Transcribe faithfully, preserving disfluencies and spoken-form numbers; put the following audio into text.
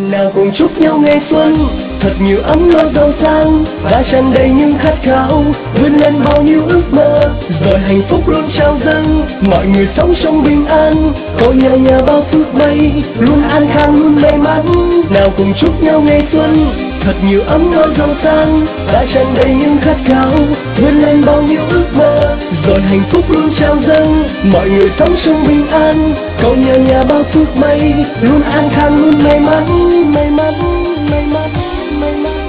Nào cùng chúc nhau ngày xuân thật nhiều ấm no giàu sang và tràn đầy những khát khao vươn lên bao nhiêu ước mơ, rồi hạnh phúc luôn trao dâng mọi người sống trong bình an, cầu nhà nhà bao phước may luôn an khang luôn may mắn. Nào cùng chúc nhau ngày xuân thật nhiều ấm no giàu sang và tràn đầy những khát khao vươn lên bao nhiêu ước mơ, rồi hạnh phúc luôn trao dâng mọi người sống trong bình an, cầu nhà nhà bao phước may luôn an khang luôn may mắn may mắn may mắn may mắn.